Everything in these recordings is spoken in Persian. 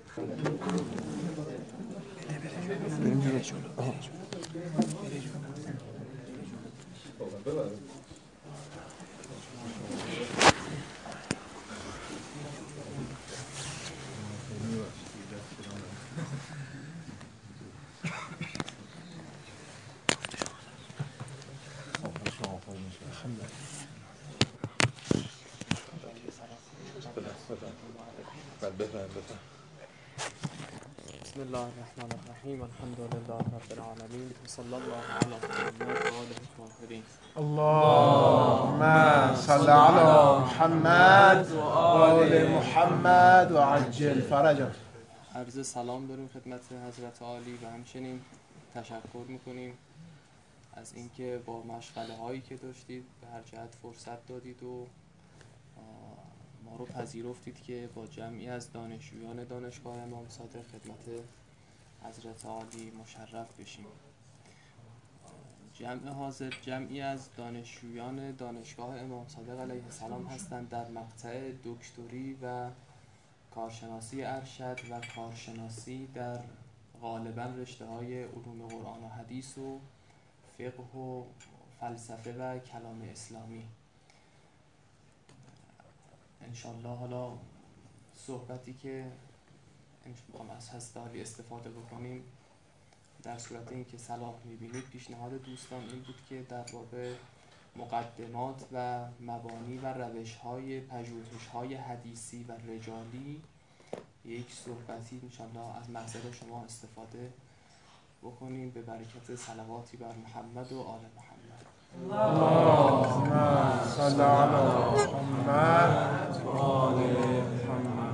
بریم جلو. بسم الله الرحمن الرحیم. الحمد لله رب العالمین. صلی الله علی محمد و آله الطاهرین. اللهم صل علی محمد و آل محمد و عجل فرجه. عرض سلام داریم خدمت حضرت عالی و همچنین تشکر میکنیم از اینکه با مشغله هایی که داشتید به هر جهت فرصت دادید و ما رو پذیرفتید که با جمعی از دانشجویان دانشگاه امام صادق خدمت حضرت عالی مشرف بشیم. جمع حاضر جمعی از دانشجویان دانشگاه امام صادق علیه السلام هستند در مقطع دکتری و کارشناسی ارشد و کارشناسی در غالباً رشته‌های علوم قرآن و حدیث و فقه و فلسفه و کلام اسلامی. انشالله حالا صحبتی که از هست عالی استفاده بکنیم در صورت اینکه صلاح می‌بینید، پیشنهاد دوستان این بود که در باب مقدمات و مبانی و روش‌های پژوهش‌های حدیثی و رجالی یک صحبتی انشالله از محضر شما استفاده بکنیم به برکت صلواتی بر محمد و آل محمد. اللهم صل علی محمد و آل محمد.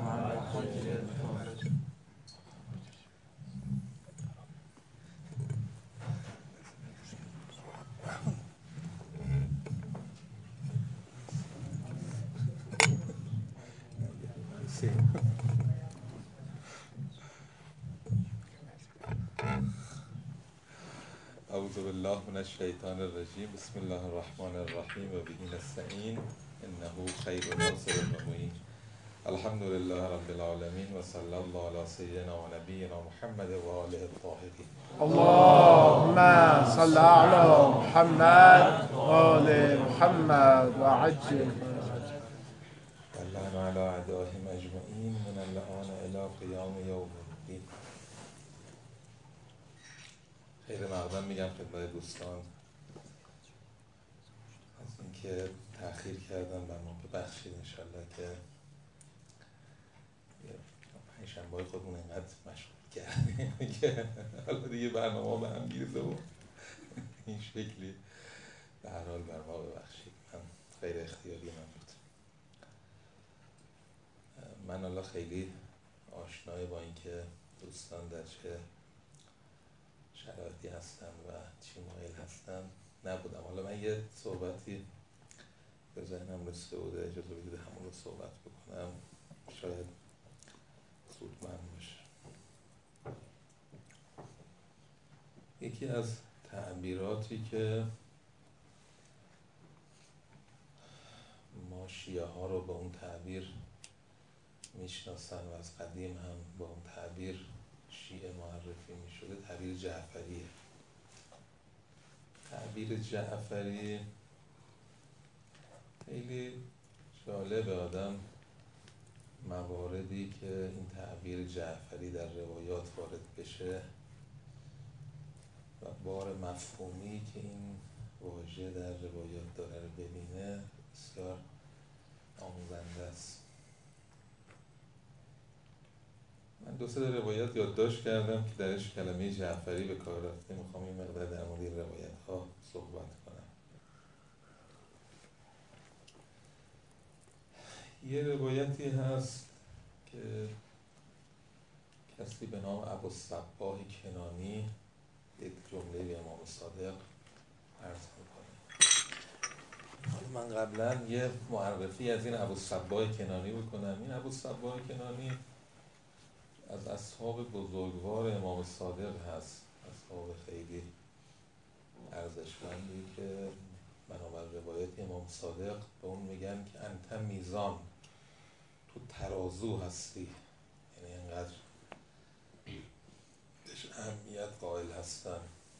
اعوذ بالله من الشیطان الرجیم. بسم الله الرحمن الرحیم و به نستعین انه خیر ناصر و معین. الحمد لله رب العالمین و صلی الله علی سیدنا و نبینا محمد و آله الطاهرین. اللهم صل علی محمد و آل محمد و عجل واللعن علی اعدائهم اجمعین من اللعان الی قیام یوم الدین. خیر مقدم میگم خدمت دوستان از اینکه تأخیر کردن و ما ببخشید. انشالله که پنجشنبه‌های خودمون اینقدر مشغول کردیم که حالا دیگه برنامه به هم میریزه و این شکلی به هر حال بر ما ببخشید. من غیر اختیاری من بود. من حالا خیلی آشنای با اینکه دوستان در چه شرایطی هستن و چی مایل هستن نبودم. حالا من یه صحبتی به ذهنم رسیده بوده، اجازه بدید همون رو صحبت بکنم، شاید سودمند باشه. یکی از تعبیراتی که ما شیعه ها رو با اون تعبیر میشناسن و از قدیم هم با اون تعبیر شیعه معرفی میشده، تعبیر جعفریه. تعبیر جعفری خیلی جالبه. آدم مواردی که این تعبیر جعفری در روایات وارد بشه و بار مفهومی که این واژه در روایات داره رو ببینه بسیار آموزنده است. من دو سه روایت یادداشت کردم که درش کلمه جعفری به کار رفته. میخوام این مقدار در مورد روایت ها صحبت کنم. یه روایتی هست که کسی به نام ابوالصباح کنانی یک جمله به امام صادق عرض میکنه. من قبلا یه معرفی از این ابوالصباح کنانی بکنم. این ابوالصباح کنانی از اصحاب بزرگوار امام صادق هست، اصحاب خیلی ارزشمندی که بنابر روایت امام صادق به اون میگن که انت میزان، تو ترازو هستی. یعنی چقدر بهش اهمیت قائل هستن.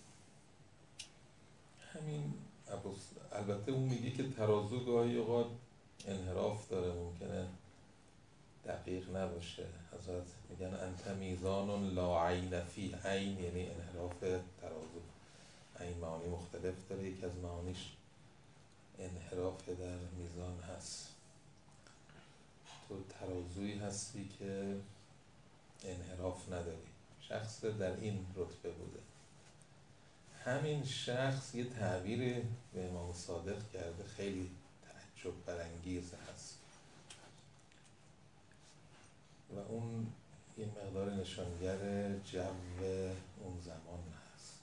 همین البته اون میگه که ترازو گاهی اوقات انحراف داره، ممکنه دقیق نباشه. حضرت میگن انت میزان لا عین فی، عین یعنی انحراف ترازو. این معانی مختلف داره، یکی از معانیش انحراف در میزان هست. تو ترازویی هستی که انحراف نداری. شخص در این رتبه بوده. همین شخص یه تعبیر به امام صادق کرده خیلی تعجب برانگیز هست و اون این مقدار نشانگر جو اون زمان هست.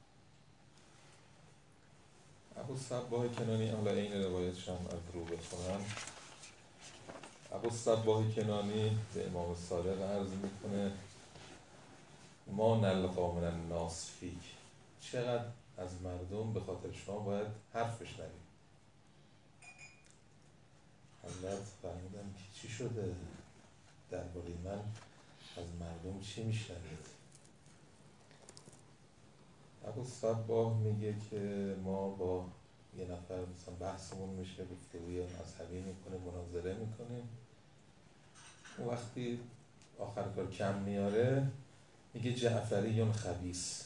ابوالصباح کنانی، حالا این روایتشان از رو بخونم. ابوالصباح کنانی به امام صادق عرض میکنه ما نلقا من الناس فیک، چقدر از مردم به خاطر شما باید حرف بشنویم. حضرت فرمودن که چی شده درباره من از مردم چی میشنوید؟ ابوالصباح میگه که ما با یه نفر مثلا بحثمون میشه، گفتگوی مذهبی میکنه، مناظره میکنیم. اون وقتی آخر کار کم میاره میگه جعفریون خبیث،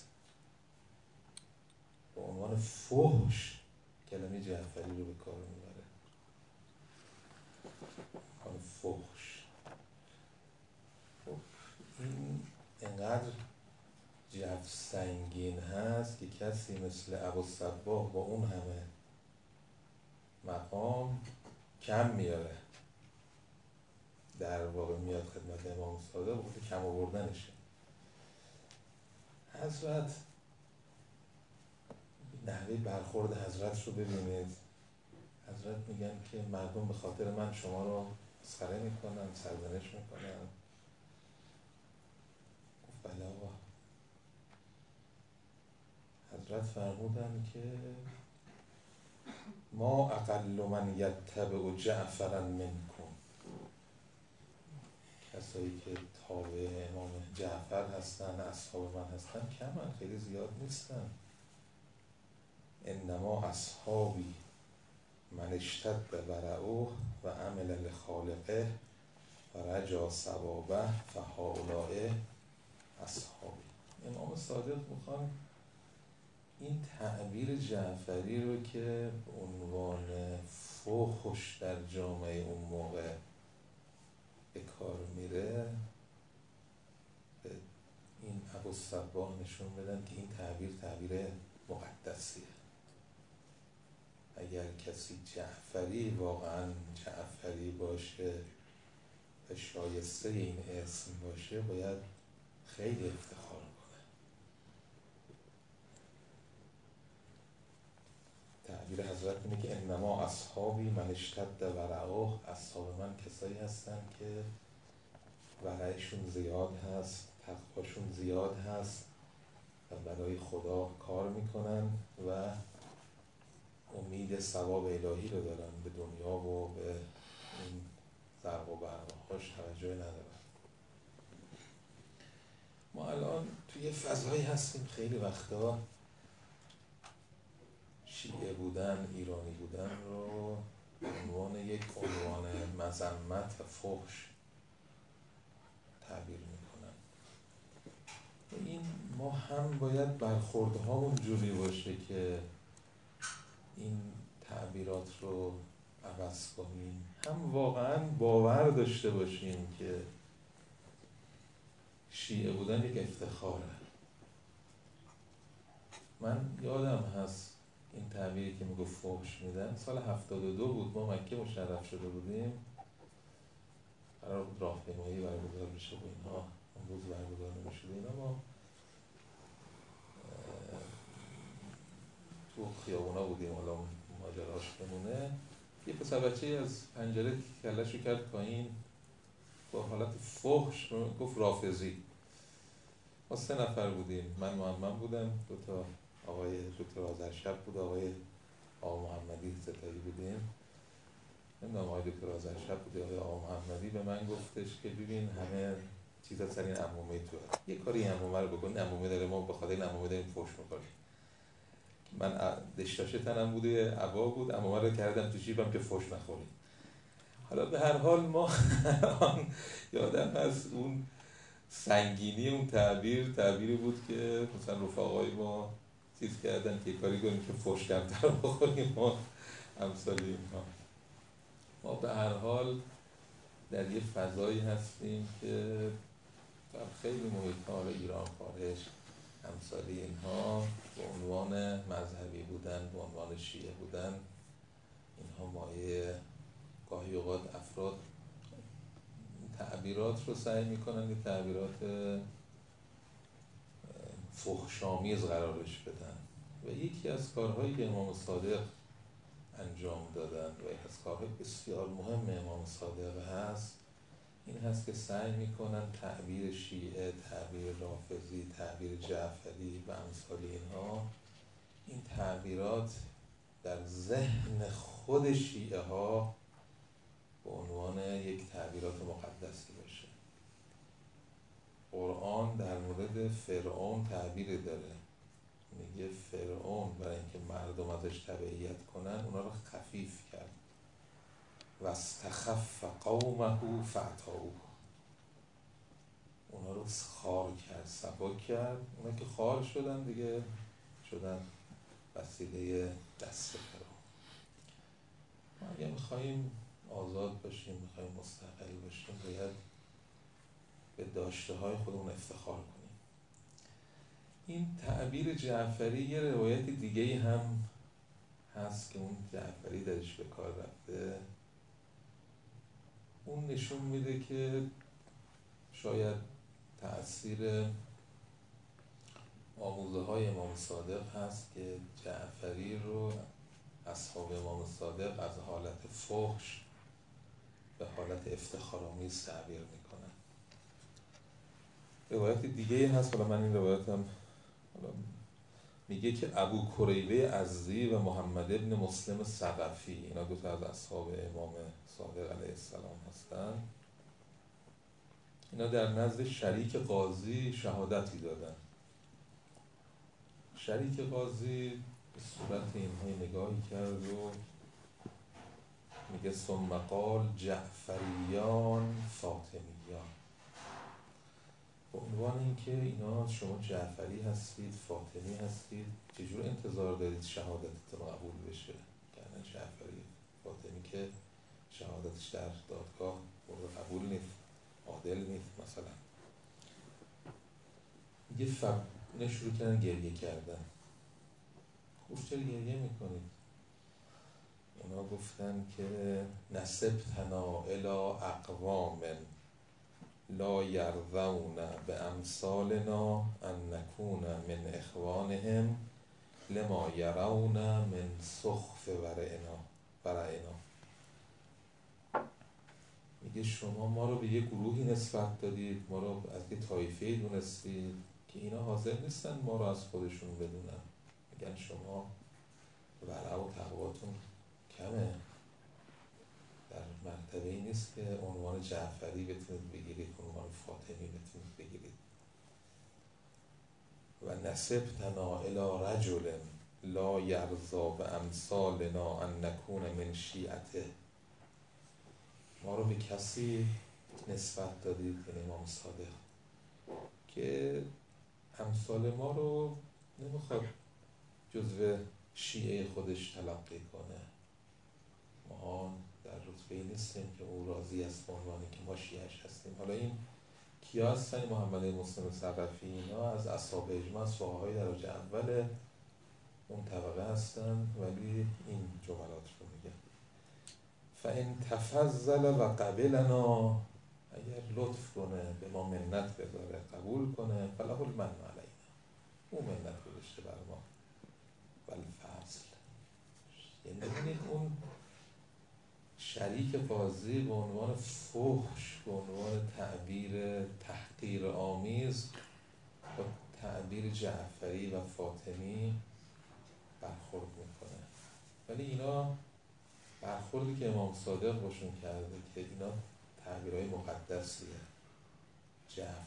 به عنوان فحش کلمه جعفری رو به کار میبره. عنوان فحش. این انقدر جو سنگین هست که کسی مثل ابوالصباح با اون همه مقام کم میاره. در واقع میاد خدمت امام صادق بوده کم آوردنشه. حضرت نحوه برخورد حضرت رو ببینید. حضرت میگن که مردم به خاطر من شما رو مسخره میکنن، سرزنش میکنن. گفت بله آقا. حضرت فرمودن که ما اقل من یتبع جعفرا منکم، کسایی که تابع امام جعفر هستن، اصحاب من هستن کمن، خیلی زیاد نیستن. انما اصحابی من اشتد ورعوه و عمل لخالقه و رجا ثوابه فهؤلاء اصحابی. امام صادق میخوان این تعبیر جعفری رو که به عنوان فحش در جامعه اون موقع به کار میره به این ابوالصباح نشون بدن که این تعبیر مقدسیه. اگر کسی جعفری واقعا جعفری باشه و شایسته این اسم باشه باید خیلی افتخار کنه. تعبیر حضرت اینه که انما اصحابی من اشتد ورعوه، اصحاب من کسایی هستن که ورعشون زیاد هست، تقواشون زیاد هست و برای خدا کار میکنن و امید ثواب الهی رو دارن، به دنیا و به این زرق و برق‌هاش توجه ندارن. ما الان توی فضایی هستیم خیلی وقتا شیعه بودن، ایرانی بودن رو به عنوان یک عنوان مذمت و فحش تعبیر میکنن. این ما هم باید برخوردهامون جوری باشه که این تعبیرات رو عوض کنیم، هم واقعا باور داشته باشیم که شیعه بودن یک افتخاره. من یادم هست این تعبیری که میگفت فحش میدن سال 72 بود، ما مکه مشرف شده بودیم، قرار بود راهپیمایی برگزار بشه و اینها، اون روز برگزار نمیشد اینا. ما تو خیابونا بودیم، حالا ماجراش بمونه. یه پسر بچه از پنجره کله‌شو کرد پایین با حالت فحش گفت رافضی. ما 3 نفر بودیم، من محمد بودم، 2 آقای دکتر آذرشب بود، آقای محمدی ستایی بودیم. نمیدونم آقای دکتر آذرشب بود آقای محمدی. به من گفتش که ببین همه چیز از سر این عمومه تو هست. یه کاری این عمومه رو بکن، عمومه داره، ما به خاطر این عمومه داریم فوش میکنیم. من دشتاشه تنم بوده، عبا بود، عمومه رو کردم تو جیبم که فوش نخوریم. حالا به هر حال ما یادم هست اون سنگینی اون تعبیری بود که مثلا رفقای ما چیز کردن که کاری کنیم که فوش کمتر بخوریم ما امثال اینها. ما به هر حال در یه فضایی هستیم که در خیلی محیط‌ها ایران، خارج، امثال اینها به عنوان مذهبی بودن، به عنوان شیعه بودن، اینها مایه گاهی اوقات افراد تعبیرات رو سعی میکنن که تعبیرات فحش‌آمیز قرارش بدن و یکی از کارهایی که امام صادق انجام دادن و یکی از کارهای بسیار مهم امام صادق هست این هست که سعی میکنن تعبیر شیعه، تعبیر رافضی، تعبیر جعفری و امثال اینها، این تعبیرات در ذهن خود شیعه ها به عنوان یک تعبیرات مقدسی باشه. قرآن در مورد فرعون تعبیری داره، میگه فرعون برای اینکه مردم ازش تبعیت کنن اونا رو خفیف کرد و استخف قومه فعتاؤه، اونا رو خار کرد، سبک کرد. اونا که خار شدن دیگه شدن وسیله دست فرعون. ما اگه میخواییم آزاد باشیم، میخواییم مستقل باشیم، باید به داشته های خودمون افتخار کنیم. این تعبیر جعفری یه روایت دیگه هم هست که اون جعفری درش به کار رفته. اون نشون میده که شاید تأثیر آموزه های امام صادق هست که جعفری رو اصحاب امام صادق از حالت فحش به حالت افتخارآمیز تعبیر میکنن. روایت دیگه هست، حالا من این روایت هم میگه که ابو کریبه ازدی و محمد ابن مسلم ثقفی، اینا دو تا از اصحاب امام صادق علیه السلام هستن. اینا در نزد شریک قاضی شهادتی دادن. شریک قاضی به صورت اینها نگاهی کرد و میگه ثم قال جعفریان فاطمیان، به عنوان اینکه اینا شما جعفری هستید، فاطمی هستید، چجور انتظار دارید شهادتتون قبول بشه؟ یعنی جعفری فاطمی که شهادتش در دادگاه مورد قبول نیست، عادل نیست مثلا. یه اینا شروع کردن گریه کردن. خوش چرا گریه میکنید؟ اونا گفتن که نسبتنا الی اقوام لا یرضون به امثالنا ان نکون من اخوانهم لما یرون من سخف ورعنا. میگه شما ما رو به یه گروهی نسبت دادید، ما رو از یه طایفه‌ای دونستید که اینا حاضر نیستن ما رو از خودشون بدونن. میگن شما ورع و تقواتون کمه، در مرتبه‌ای نیست که عنوان جعفری بتونید بگیرید، عنوان فاطمی بتونید بگیرید. و نسبتنا الی رجل لا یرضا به امثالنا ان نکون من شیعته، ما رو به کسی نسبت دادید، یعنی امام صادق، که امثال ما رو نمیخواد جزو شیعه خودش تلقی کنه. ما در رتبه‌ای نیستیم که او راضی است به عنوانی که ما شیعه‌اش هستیم. حالا این کیا هستن؟ محمد مسلم ثقفی، اینا از اصحاب اجماع، از فقهای درجه اول اون طبقه هستن، ولی این جملات رو میگه فإن تفضل و قبلنا، اگر لطف کنه به ما منت بذاره قبول کنه، فله المن علینا، او منت گذاشته بر ما، والفضل. یعنی ببینید اون شریک قاضی به عنوان فحش، به عنوان تعبیر تحقیر آمیز با تعبیر جعفری و فاطمی برخورد میکنه. ولی اینا برخوردی که امام صادق باشون کرده که اینا تعبیرهای مقدسیه،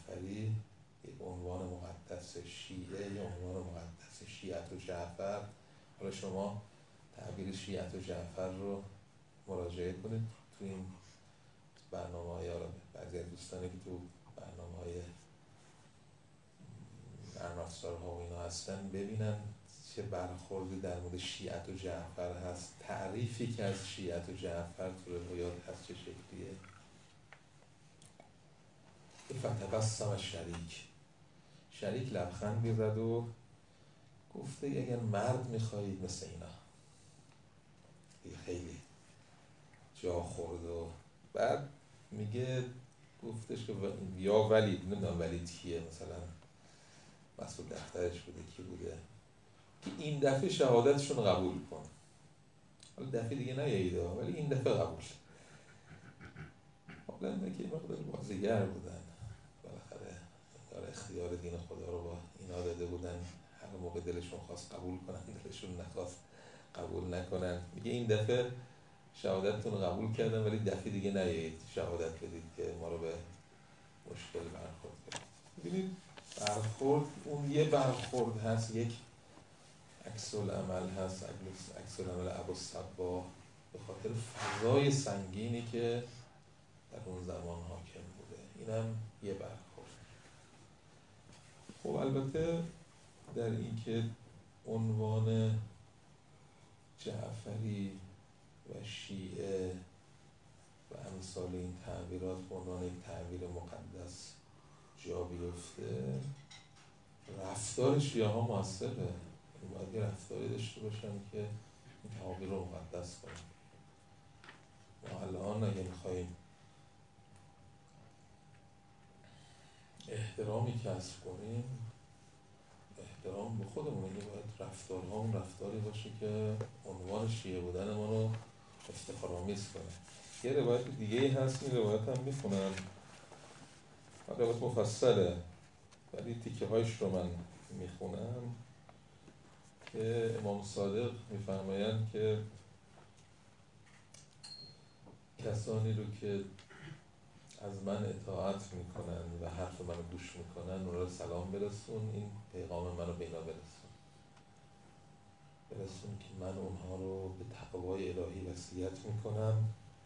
شیعت و جعفر. حالا شما تعبیر شیعت و جعفر رو مراجعه کنید تو این برنامه‌های بعضی از دوستانی که تو برنامه‌های نرم افزارها و اینا هستن ببینن چه برخوردی در مورد شیعت و جعفر هست، تعریفی که از شیعت و جعفر تو روایات هست چه شکلیه. فتبسم شریک لبخند می‌زد و گفته اگر مرد می‌خواهید مثل اینا خیلی جا خورد و بعد میگه گفتش که یا ولید، نمیدونم ولید کیه، مثلا مسئول دفترش بوده کی بوده، که این دفعه شهادتشون قبول کن. حالا دفعه دیگه نیایید ولی این دفعه قبول. حالا اینه که مقدار بازیگر بودن، بالاخره دار اختیار دین خدا رو با اینا داده بودن، هر موقع دلشون خواست قبول کنن، دلشون نخواست قبول نکنن. میگه این دفعه شهادتتون قبول کردن ولی دفعه دیگه نیایید شهادت بدید که ما رو به مشکل برخورد کنید. ببینید برخورد اون یه برخورد هست، یک عکس العمل هست، عکس العمل ابوالصباح به خاطر فضای سنگینی که در اون زمان حاکم بوده. اینم یه برخورد. خب البته در این که عنوان جعفری و شیعه و امثال این تعبیرات به عنوان یک تعبیر مقدس جا بیفته، رفتار شیعه ها موثره. باید یه رفتاری داشته باشن که این تعابیر رو مقدس کنن. ما الان اگه میخواییم احترامی کسب کنیم، احترام به خودمون، یه باید رفتارهامون رفتاری باشه که عنوان شیعه بودن ما رو افتخارآمیز کنه. یه روایت دیگه هست، این روایت هم میخونم، روایت مفصله ولی تیکه هایش رو من میخونم که امام صادق میفرمایند که کسانی رو که از من اطاعت میکنن و حرف منو گوش میکنن اون رو سلام برسون، این پیغام منو به اینا برسون که من اونها رو به تقوای الهی وصیت میکنم.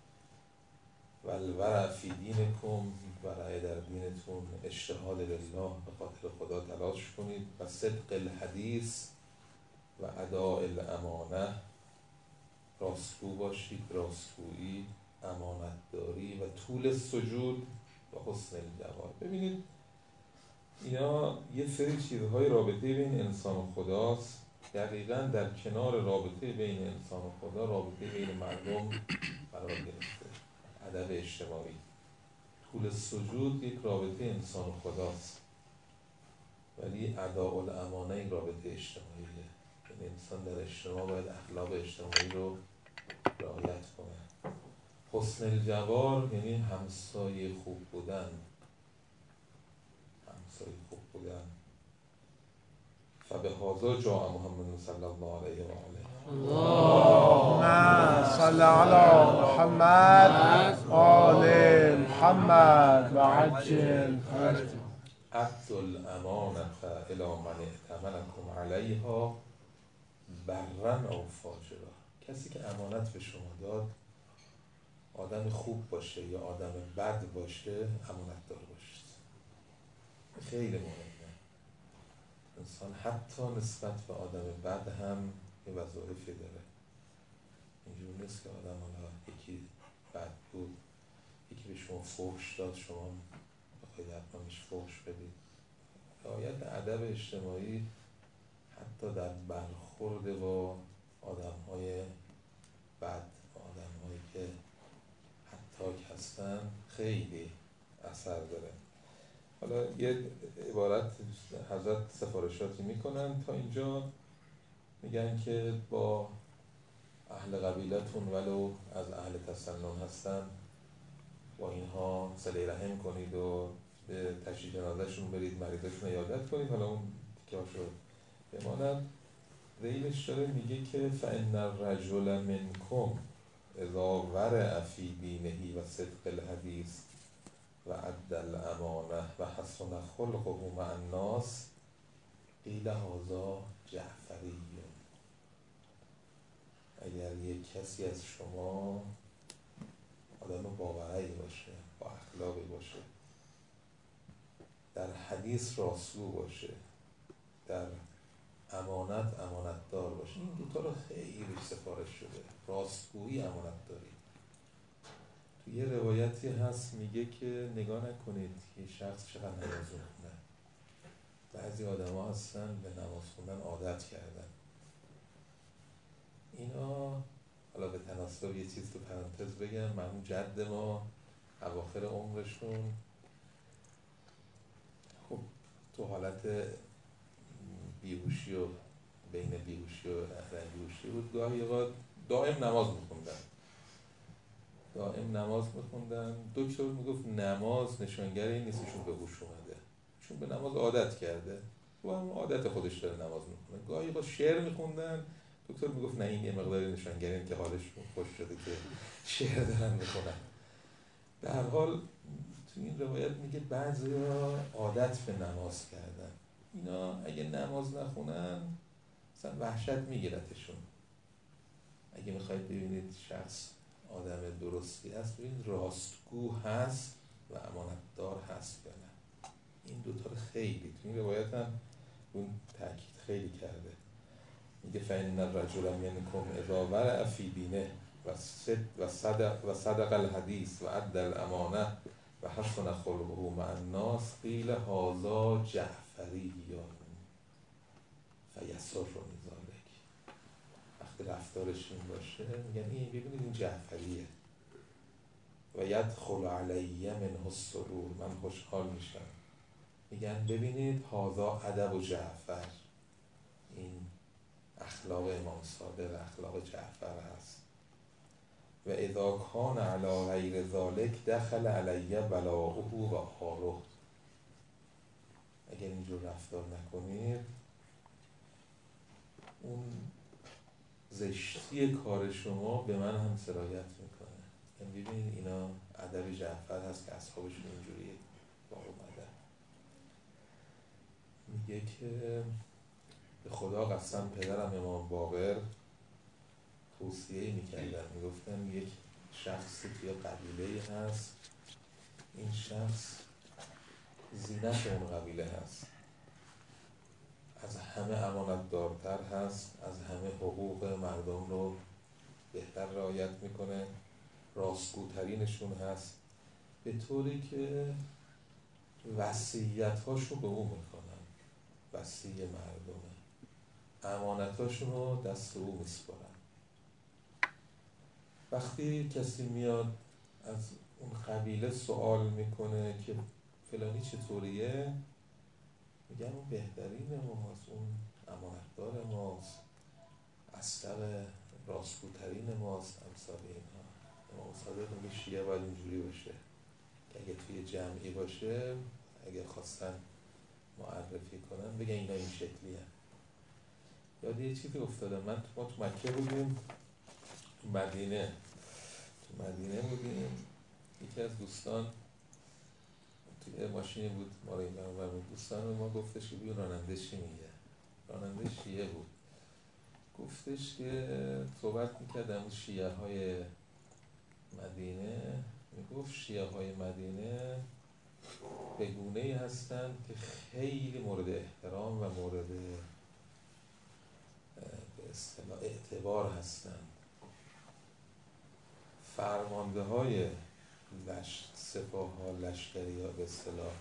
والورع فی دینکم، ورع در دینتون، اجتهاد لله، به خاطر خدا تلاش کنید، و صدق الحدیث و اداء الامانه، راستگو باشید، راستگویی، امانت داری و طول سجود و حسن الجوار. ببینید اینا یه سری چیزهای رابطه بین انسان و خداست. دقیقاً در کنار رابطه بین انسان و خدا رابطه بین مردم قرار گرفته. ادب اجتماعی، طول سجود یک رابطه انسان و خداست، ولی اداء الامانه این رابطه اجتماعیه. یعنی انسان در اجتماع باید اخلاق اجتماعی رو رعایت کنه. حسن الجوار یعنی همسایه خوب بودن، همسایه خوب بودن. فبهذا جاء محمد صلی الله علیه و آله. اللهم صل علی محمد آل محمد و عجل فرجه. ادوا الامانة الی من ائتمنکم علیها برا او فاجرا. کسی که امانت به شما داد، آدم خوب باشه یا آدم بد باشه، امانت دار باشید. خیلی مهمه. انسان حتی نسبت به آدم بد هم یه وظایفی داره. اینجور نیست که آدم حالا یکی بد بود، یکی به شما فحش داد، شما بخواید حتما بهش فحش بدید. رعایت ادب اجتماعی حتی در برخورد با آدم‌های بد، آدم‌هایی که حتاک هستن، خیلی اثر داره. حالا یه عبارت حضرت سفارشاتی میکنن تا اینجا، میگن که با اهل قبیلتون ولو از اهل تسنن هستن با اینها صله رحم کنید و به تشییع جنازه‌شون برید، مریضاشون عیادت کنید. حالا اون تیکه‌هاشو بماند. ذیلش داره میگه که فإن الرجل منکم اذا ورع فی دینه و صدق الحدیث و ادى الامانه و حسن خلقه مع الناس قیل هذا جعفری. اگر یک کسی از شما آدم باورعی باشه، با اخلاقی باشه، در حدیث راستگو باشه، در امانتدار باشه، این دوتا رو خیلی سفارش شده، راستگویی، امانتداری. تو یه روایتی هست میگه که نگاه نکنید که شخص چقدر نماز میخونه. بعضی آدم ها هستن به نماز خوندن عادت کردن. اینا حالا به تناسب یه چیز تو پرانتز بگم، مرحوم جد ما اواخر عمرشون خب تو حالت بیهوشی و بین بیهوشی و بیهوشی بود، گاهی اوقات دائم نماز میخوندن. دکتر میگفت نماز نشانگر این نیستشون به هوش اومده، چون به نماز عادت کرده و هم عادت خودش داره نماز میخونه. گاهی با شعر میخوندن، دکتر میگفت نه، این یه مقداری نشانگر این که حالش خوش شده که شعر دارن میخونن. به هر حال تو این روایت میگه بعضیا عادت به نماز کردن، اینا اگه نماز نخونن مثلا وحشت میگیرتشون. اگه میخواید ببینید شخص آدم درستی هست، ببینید راستگو هست و امانتدار هست یا نه. این دوتا رو خیلی تو این روایت هم اون تاکید خیلی کرده. میگه فإن الرجل منکم اذا ورع فی دینه و صدق الحدیث و ادى الامانه و حسن خلقه مع الناس قیل هذا جعفری فیسرنی ذلک. وقتی رفتارش این باشه میگن این ببینید این جعفریه. و یدخل علی منه السرور، من خوشحال میشم. میگن ببینید هذا ادب و جعفر، این اخلاق امام صادق، اخلاق جعفر هست. و اذا کان علی غیر ذلک دخل علی بلاؤه و آره. اگر اینجور رفتار نکنید اون زشتی کار شما به من هم سرایت میکنه. یعنی ببینید اینا ادب جعفر هست که اصحابشون اینجوری با اومدن. میگه که به خدا قسم پدرم امام باقر توصیه میکردن، میگفتن یک شخصی توی قبیله هست، این شخص زینت اون قبیله هست، از همه امانتدارتر هست، از همه حقوق مردم رو بهتر رعایت میکنه، راستگوترینشون هست، به طوری که وصیت‌هاشو به اون میکنن، وصی مردمه، امانتاشون رو دست او میسپارن. وقتی کسی میاد از اون قبیله سوال میکنه که فلانی چطوریه، میگن اون بهترین ماست، اون امانتدار ماست، اصدق راستگوترین ماست، امثال اینها. امام صادق میگه شیعه باید اینجوری باشه که اگه توی جمعی باشه، اگه خواستن معرفی کنن بگن اینا این شکلی هست. یاد یه چیزی افتادم، ما تو مکه بودیم، تو مدینه بودیم، یکی از دوستان توی ماشینی بود، ما رو این برمون دوستان ما گفتش که بگو راننده چی میگه. راننده شیعه بود، گفتش که صحبت میکردم شیعه های مدینه، میگفت شیعه های مدینه به گونه‌ای هستن که خیلی مورد احترام و مورد به اصطلاح اعتبار هستن. فرمانده های سپاه ها، لشکری ها، به اصطلاح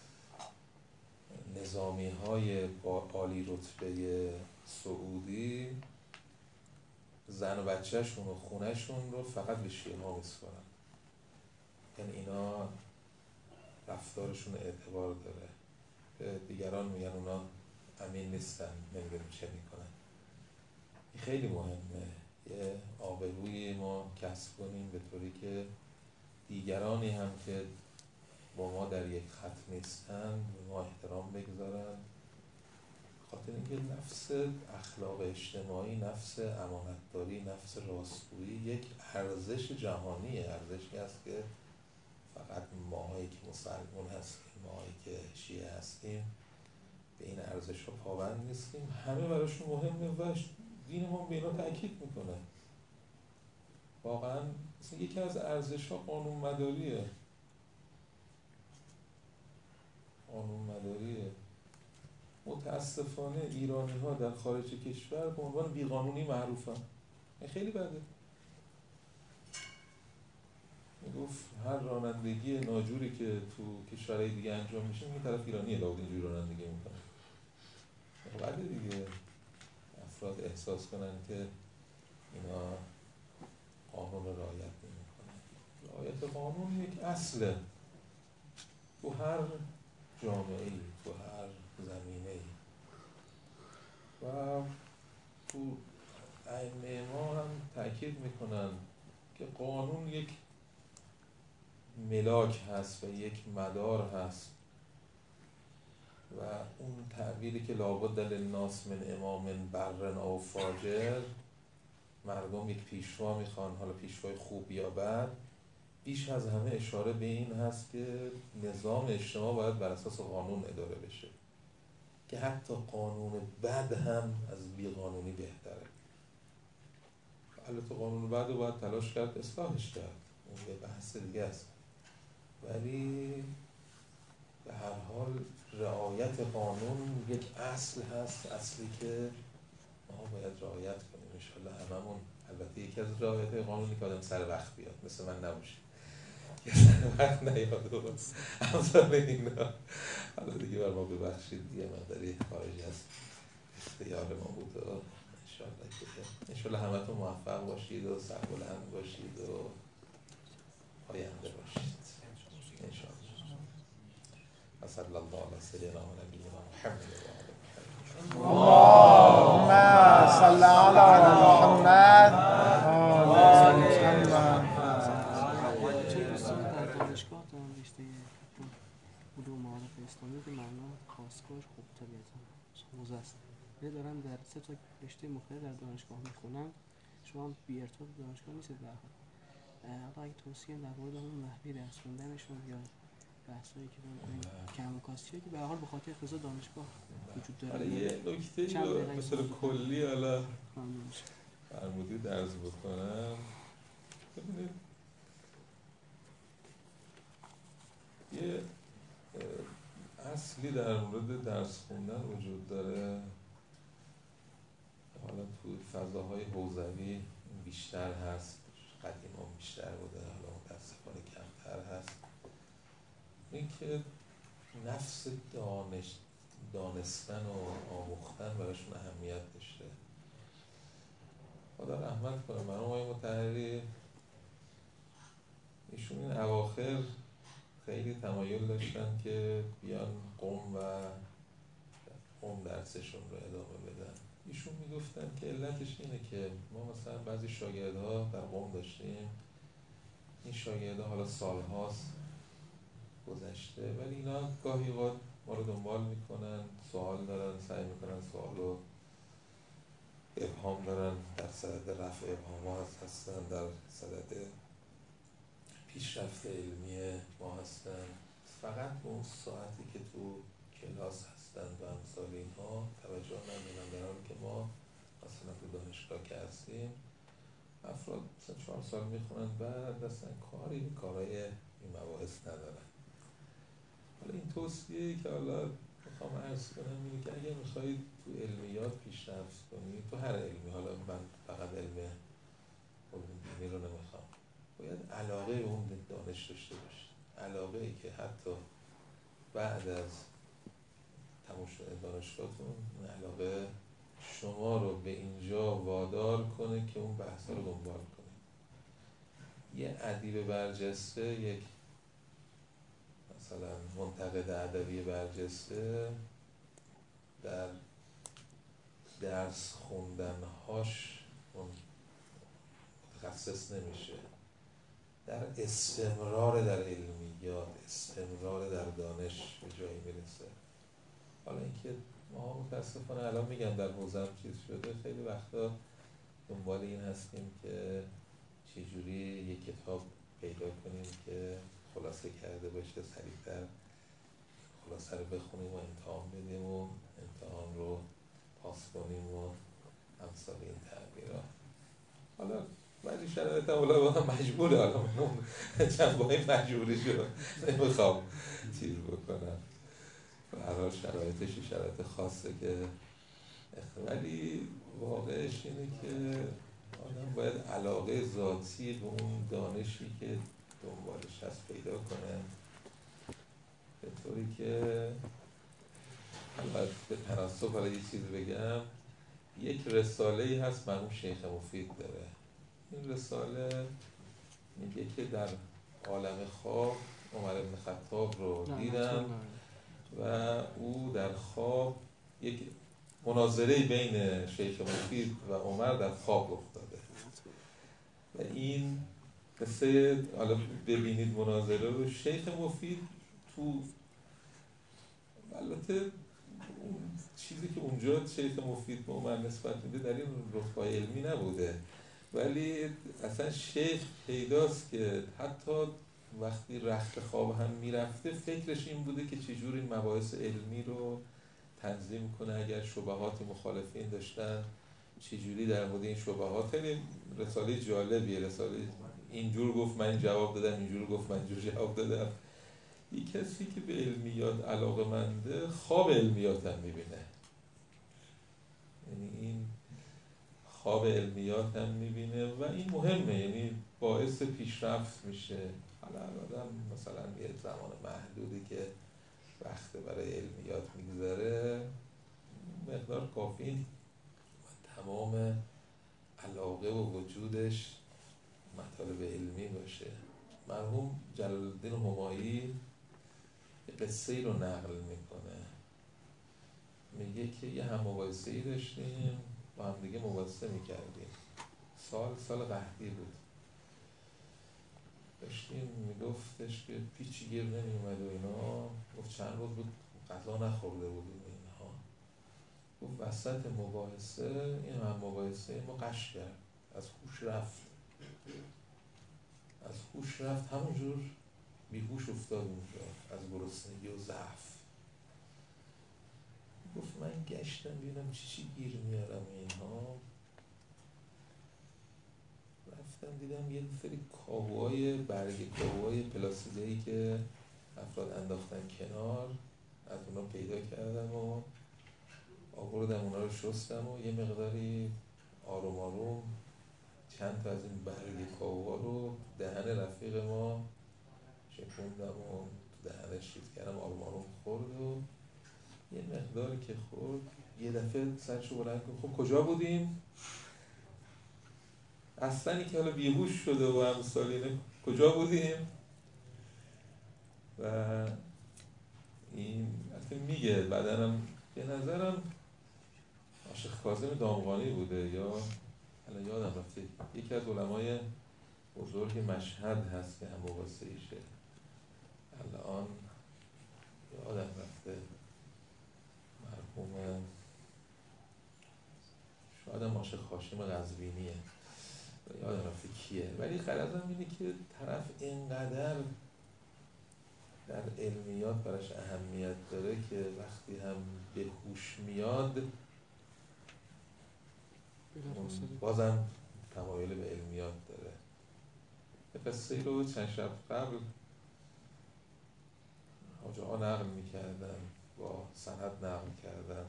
نظامی های با عالی رتبه سعودی، زن و بچهشون و خونهشون رو فقط به شیعه ها میسپارن. یعنی اینا رفتارشون اعتبار داره، به دیگران میگن اونا امین نیستن، نمیدونم چه میکنن. این خیلی مهمه، یه آبرویی ما کسب کنیم به طوری که دیگرانی هم که با ما در یک خط نیستن به ما احترام بگذارن، خاطر اینکه نفس اخلاق اجتماعی، نفس امانتداری، نفس راستگویی یک ارزش جهانیه، ارزشی است که فقط ماهایی که مسلمان هستیم، ماهایی که شیعه هستیم به این ارزش ها پابند نیستیم، همه براشون مهمه و دین ما به اینا تأکید میکنه. واقعا مثلا یکی از ارزش ها قانون مداریه. قانون مداریه. متاسفانه ایرانی ها در خارج کشور به عنوان بیقانونی معروفن. خیلی بده. میگفت هر رانندگی ناجوری که تو کشورهای دیگه انجام میشه این طرف ایرانیه لابد اینجوری رانندگی میکنه. بده دیگه افراد احساس کنن که اینا قانون رو رعایت نمیکنن. رعایت قانون یک اصله تو هر جامعه‌ای، تو هر زمینه‌ای. و تو ائمه ما هم تأکید میکنن که قانون یک ملاک هست و یک مدار هست و اون تعبیری که لابد للناس من امام بر او فاجر، مردم یک پیشوا میخوان، حالا پیشوای خوب یا بد، بیش از همه اشاره به این هست که نظام اجتماع باید بر اساس قانون اداره بشه، که حتی قانون بد هم از بیقانونی بهتره. البته قانون بد رو باید تلاش کرد اصلاحش کرد، اون یه بحث دیگه است، ولی به هر حال رعایت قانون یک اصل هست، اصلی که ما باید رعایت کنیم انشالله هممون. البته یکی از رعایت قانونی که آدم سر وقت بیاد، مثل من نباشه که سر وقت نیاد درست امثال اینا. حالا دیگه بر ما ببخشید دیگه، مقداری خارجی از اختیار ما بود و انشالله همتون موفق باشید و سربلند باشید و پاینده باشید انشالله. صلی الله علی سیدنا و نبینا محمد و آل محمد. اللهم صل علی محمد و آل محمد. چه دوستان در دانشگاه دارن رشته علوم معارف اسلامی به معنا خاصگاهش خوب طبیعتا حوزه است، ولی دارن در 3 تا رشته مختلف در دانشگاه میخونن. شما هم بی ارتباط دانشگاه نیستید به هر حال. حالا اگه توصیه در مورد اون نحوه درس خوندنشون یا بحثایی که دارن کم و کاسیه که به هر حال به خاطر اقتضا دانشگاه وجود داره. حالا یه نکته رو به طور کلی حالا فرمودید عرض بکنم. ببینید یه اصلی در مورد درس خوندن وجود داره، حالا تو فضاهای حوزوی بیشتر هست، قدیما بیشتر بوده، حالا متاسفانه کمتر هست. این که نفس دانستن و آموختن براشون اهمیت داشته. خدا رحمت کنه مرحوم آقای مطهری، ایشون این اواخر خیلی تمایل داشتن که بیان قم درسشون رو ادامه بدن. ایشون میگفتن که علتش اینه که ما مثلا بعضی شاگردها در قم داشتیم، این شاگردها حالا سالهاست گذشته ولی اینا گاهی اوقات ما رو دنبال میکنن، سوال دارن، سعی میکنن سوال رو ابهام دارن، در صدد رفع ابهامات هستن، در صدد پیشرفت علمی ما هستن. فقط به اون ساعتی که تو کلاس هستن و امثال اینها توجه نمیدن، در حالی که ما مثلا تو دانشگاه که هستیم افراد مثلا 4 سال میخونن بعد اصلا کاری به کارهای این مباحث ندارن. حالا این توصیه‌ای که حالا میخوام عرض کنم اینه که اگه میخواید تو علمیات پیشرفت کنید، تو هر علمی، حالا من فقط علم علوم دینی رو نمیخوام، باید علاقه به اون دانش داشته باشید، علاقه ای که حتی بعد از تموم شدن دانشگاهتون اون علاقه شما رو به اینجا وادار کنه که اون بحثا رو دنبال کنید. یه ادیب برجسته، یک مثلا منتقد ادبی برجسته در درس خوندنهاش متخصص نمیشه، در استمرار در علمیات، استمرار در دانش به جایی میرسه. حالا اینکه ما متاسفانه الان میگم در حوزه‌ام چیز شده، خیلی وقتا دنبال این هستیم که چجوری یک کتاب پیدا کنیم که خلاصه کرده باشه، سریع‌تر سر بخونیم و امتحان بدیم و امتحان رو پاس کنیم و امثال این تغییرات. حالا ولی شرایط اولا مجبوره، حالا من اون جنبه‌های مجبوری رو نمیخوام چیز بکنم، به هر حال شرایطش شرایط خاصه که ولی واقعش اینه که آدم باید علاقه ذاتی به اون دانشی که دنبالش هست پیدا کنه، به طوری که البته به تناسب حالا یه چیز بگم، یک رساله‌ای هست مرحوم شیخ مفید داره. این رساله میگه که در عالم خواب عمر بن خطاب رو دیدم و او در خواب یک مناظره بین شیخ مفید و عمر در خواب رخ داده و این قصه، حالا ببینید مناظره رو، شیخ مفید تو البته اون چیزی که اونجا شیخ مفید به عمر نسبت میده در این رتبه علمی نبوده، ولی اصلا شیخ پیداست که حتی وقتی رخت خواب هم میرفته فکرش این بوده که چجور این مباحث علمی رو تنظیم کنه، اگر شبهات مخالفین داشتن چجوری در مورد این شبهات. خیلی رساله جالبیه، رساله اینجور گفت من جواب دادم، اینجور گفت من اینجور جواب دادم. یک کسی که به علمیات علاقه‌منده خواب علمیات هم میبینه، یعنی این خواب علمیات هم میبینه و این مهمه، یعنی باعث پیشرفت میشه. حالا آدم مثلا یه زمان محدودی که وقت برای علمیات میگذاره مقدار کافی و تمام علاقه و وجودش مطالب علمی باشه. مرحوم جلال الدین همایی قصه ای رو نقل میکنه، میگه که یه هم مباحثه‌ای داشتیم با هم دیگه مباحثه میکردیم، سال قحطی بود، داشتیم میگفتش که پیچی گیر نمیومد و اینا، گفت چند روز بود غذا نخورده بودیم اینها، گفت وسط مباحثه این هم مباحثه ما قش کرد، از هوش رفت همونجور بیهوش افتاد اونجا از گرسنگی و ضعف. گفت من گشتم ببینم چی گیر میارم اینها، رفتم دیدم یه سری کاهوهای برگ کاهوهای پلاستیکی که افراد انداختن کنار، از اونا پیدا کردم و آوردم اونا رو شستم و یه مقداری آروم آروم چند تا از این برگ کاهوها رو دهن رفیق ما شکوندم و دهنش چیز کردم، آروم آروم خورد و یه مقداری که خورد یه دفعه سرشو بلند کرد، خب کجا بودیم؟ اصلا که حالا بیهوش شده و امثالینه کجا بودیم؟ و این اصلا میگه بعدنم به نظرم عاشق کاظم دامغانی بوده یا الان یادم رفته، یکی از علمای بزرگ مشهد هست که هم واسه ایشه، الان یادم رفته، مرحوم شاید هم عاشق هاشم قزوینیه، یادم رفته کیه، ولی غرضم اینه که طرف اینقدر در علمیات براش اهمیت داره که وقتی هم به هوش میاد بازم تمایل به علمیات داره. یه قصه رو چند شب قبل حاجه ها نقل میکردن، با سند نقل کردن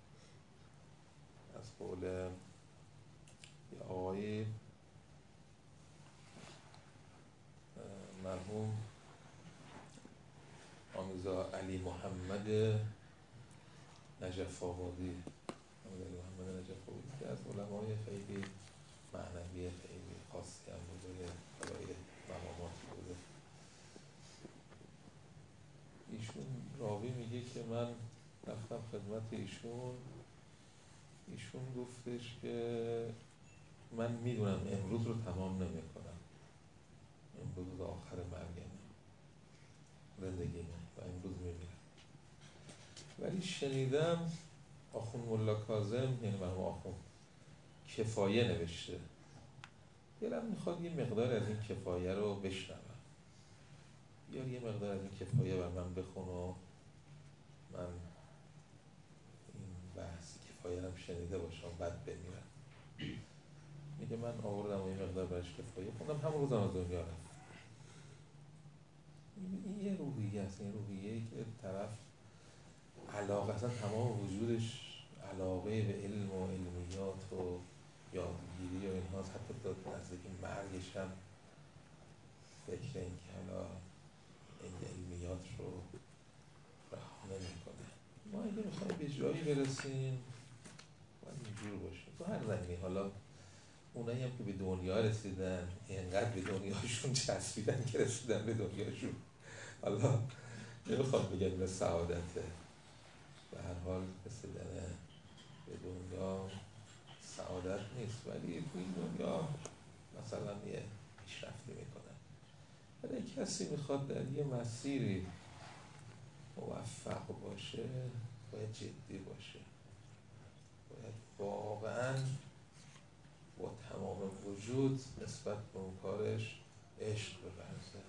از قول یه آقایی مرحوم آمیزا علی محمد نجف آبادی، محمد نجف آبادی که از علمای خیلی معنوی خیلی خاصی هم بوده، برای مقامات بوده. ایشون راوی میگه که من رفتم خدمت ایشون گفتش که من میدونم امروز رو تمام نمیکنم، امروز رو آخر مرگمه، زندگیمه و امروز میمیرم، ولی شنیدم آخوند ملا کاظم، یعنی مرحوم آخوند، کفایه نوشته، دلم میخواد یه مقدار از این کفایه رو بشنوم، یا یه مقدار از این کفایه بر من بخون و شنیده باشم بد بمیرم. میگه من آوردم و این مقدار برش کفایه خوندم، همون روزم از دنیا رفت. این یه روحیه است، این روحیه‌ای که طرف علاقه، اصلا تمام وجودش علاقه به علم و علمیات و یادگیری و اینهاست، حتی تا نزدیک مرگش هم فکر این که حالا این علمیات رو رها نمی‌کنه. ما اگه می‌خوایم به جایی برسیم باید اینجور باشیم تو هر زمینه. حالا اونایی هم که به دنیا رسیدن اینقدر به دنیاشون چسبیدن که رسیدن به دنیاشون، حالا نمیخوام بگم به سعادته، به هر حال رسیدن به دنیا سعادت نیست، ولی تو این دنیا مثلا یه پیشرفتی میکنن. ولی کسی میخواد در یه مسیری موفق باشه باید جدی باشه، باید واقعا با تمام وجود نسبت به اون کارش عشق بورزه.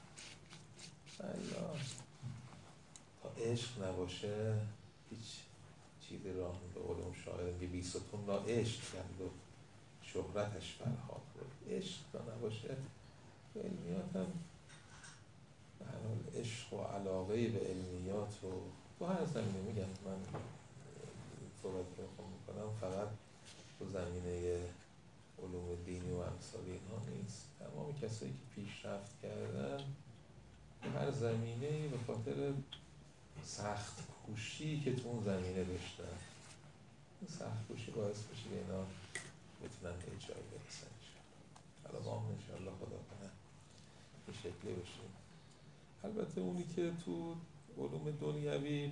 الا تا عشق نباشه هیچ چیزی راه به قول شاعر میگه بی ستون را عشق کرد و شهرتش فرهاد بود. عشق تا نباشه علمیات هم به هر حال عشق و علاقه به علمیات و تو هر زمینه میگم من صحبت که میخوام میکنم فقط تو زمینه علوم دینی و امثال اینها نیست. تمام کسایی که پیشرفت کردن تو هر زمینه به خاطر سخت کوشی که تو اون زمینه داشتن، این سخت کوشی باعث بشه که اینا بتونن به جایی برسن. حالا ما هم انشاءالله خدا کنه این شکلی بشیم. البته اونی که تو علوم دنیوی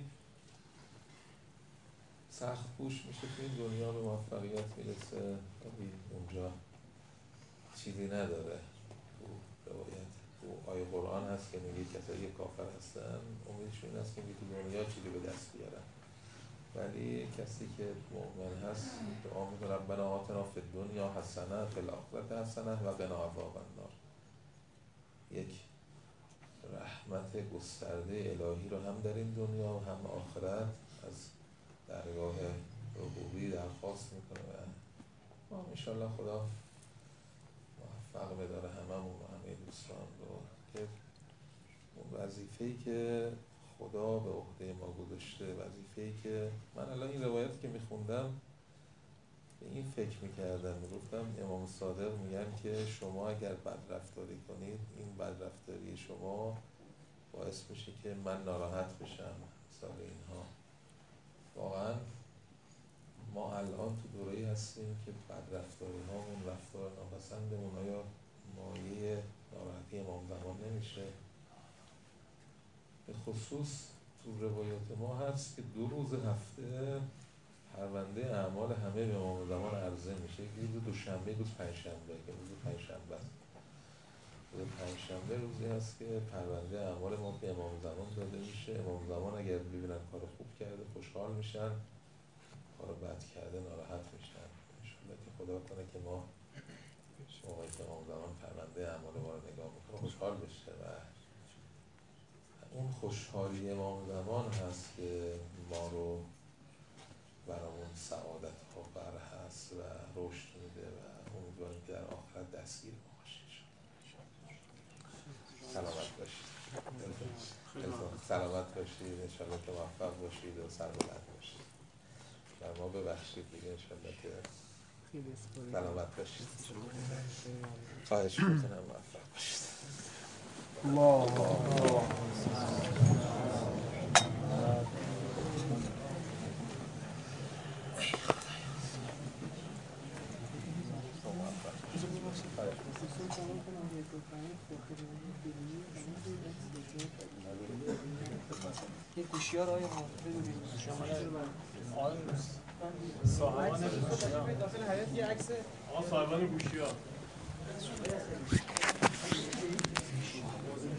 سخت کوش میشه تو این دنیا به موفقیت میرسه، ولی اونجا چیزی نداره. تو روایت تو آیه قرآن هست که میگه کسایی کافر هستن امیدشون این هست که تو دنیا چیزی به دست بیارن، ولی کسی که مؤمن هست دعا میکنه ربنا آتنا فی الدنیا حسنه فی الاخرة حسنه و قنا عذاب النار. یک رحمت گسترده الهی رو هم در این دنیا و هم آخرت از درگاه ربوبی درخواست میکنه و ما انشاءالله خدا موفق بداره هممون و همه دوستان رو که اون وظیفه‌ای که خدا به عهده ما گذاشته، وظیفه‌ای که من الان این روایت که میخوندم به این فکر میکردم، میگفتم امام صادق میگن که شما اگر بدرفتاری کنید این بدرفتاری شما باعث میشه که من ناراحت بشم. مثال اینها واقعا ما الان تو دوره‌ای هستیم که بدرفتاری هامون رفتار ناپسندمون آیا مایه ناراحتی امام زمان نمیشه؟ به خصوص تو روایات ما هست که 2 روز هفته پرونده اعمال همه به امام زمان عرضه میشه. یه روز دوشنبه، روز پنجشنبه که روز پنجشنبه است. روز پنجشنبه روزی هست که پرونده اعمال ما به امام زمان داده میشه. امام زمان اگر ببینن کار خوب کرده خوشحال میشن، کار بد کرده ناراحت میشن. انشالله که خدا کنه که ما موقعی که امام زمان پرونده اعمال ما رو نگاه میکنه خوشحال بشه و اون خوشحالی امام زمان هست که ما رو برامون سعادت ها بر هست و رشد میده و امیدواریم که در آخرت دستگیر ما باشید. سلامت باشید، سلامت باشید، انشالله که موفق باشید و سربلند باشید. بر ما ببخشید دیگه، انشالله که سلامت باشید. خواهش میکنم موفق باشید. الله یه گوشی ها رو آیا ببینید صاحبان گوشی ها داخل حیات یه عکس صاحبان گوشی ها